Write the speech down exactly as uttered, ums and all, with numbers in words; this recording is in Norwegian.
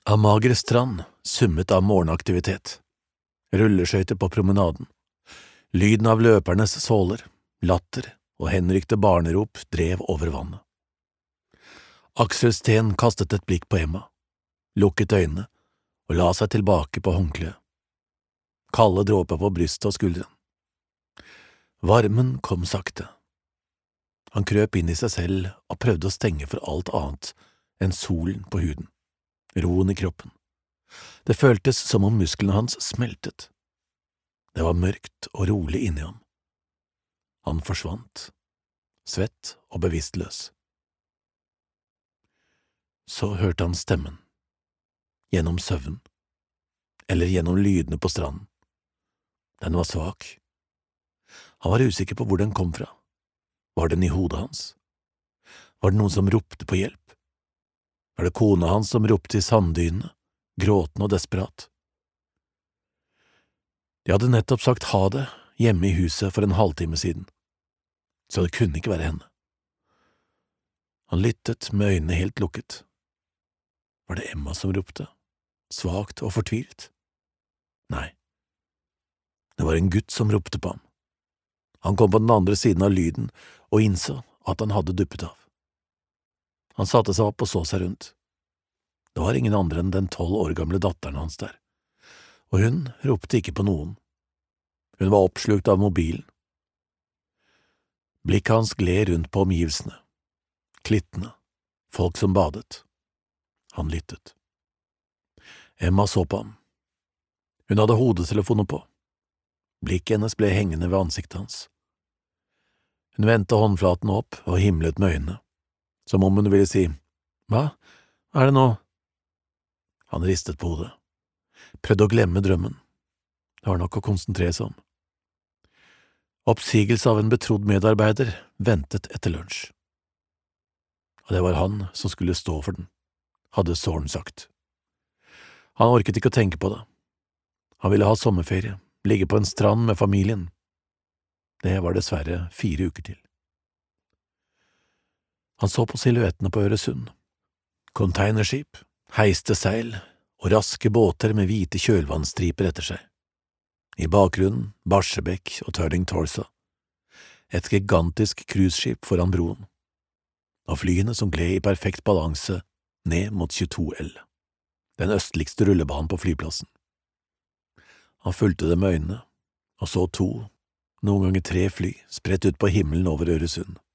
Av mager strand, summet av morgenaktivitet. Rulleskøyter på promenaden. Lyden av løpernes såler, latter og henrykte barnerop drev over vannet. Aksel Steen kastet et blikk på Emma, lukket øynene og la seg tilbake på håndkleet. Kalde dråper på brystet og skulderen. Varmen kom sakte. Han krøp inn i seg selv og prøvde å stenge for alt annet enn solen på huden, roen i kroppen. Det føltes som om musklene hans smeltet. Det var mørkt og rolig inni ham. Han forsvant, svett og bevisstløs. Så hørte han stemmen, gjennom søvn, eller gjennom lydene på stranden. Den var svak. Han var usikker på hvor den kom fra. Var den i hodet hans? Var det noen som ropte på hjelp? Var det kona hans som ropte i sanddynene, gråtende og desperat? De hadde nettopp sagt ha det hjemme i huset for en halvtime siden, så det kunne ikke være henne. Han lyttet med øynene helt lukket. Var det Emma som ropte, svakt og fortvilt? Nei. Det var en gutt som ropte på ham. Han kom på den andre siden av lyden og innså at han hadde duppet av. Han satte seg opp og så seg rundt. Det var ingen andre enn den tolv år gamle datteren hans der, og hun ropte ikke på noen. Hun var oppslukt av mobilen. Blikket hans gled rundt på omgivelsene, klittene, folk som badet. Han lyttet. Emma så på ham. Hun hadde hodetelefonen på. Blikket hennes ble hengende ved ansiktet hans. Hun vendte håndflaten opp og himlet med øynene, som om hun ville si, «Hva? Hva er det nå?» Han ristet på hodet, prøvde å glemme drømmen. Det var nok å konsentrere seg om. Oppsigelse av en betrodd medarbeider ventet etter lunsj. Og det var han som skulle stå for den, hadde Søren sagt. Han orket ikke å tenke på det. Han ville ha sommerferie, ligge på en strand med familien. Det var dessverre fire uker til. Han så på silhuettene på Øresund. Containerskip, heiste seil og raske båter med hvite kjølvannstriper etter seg. I bakgrunnen Barsebekk og Turning Torso. Et gigantisk cruiseskip foran broen. Og flyene som gled i perfekt balanse ned mot tjueto L, den østligste rullebanen på flyplassen. Han fulgte det med øynene, og så to, noen ganger tre fly, spredt ut på himmelen over Øresund.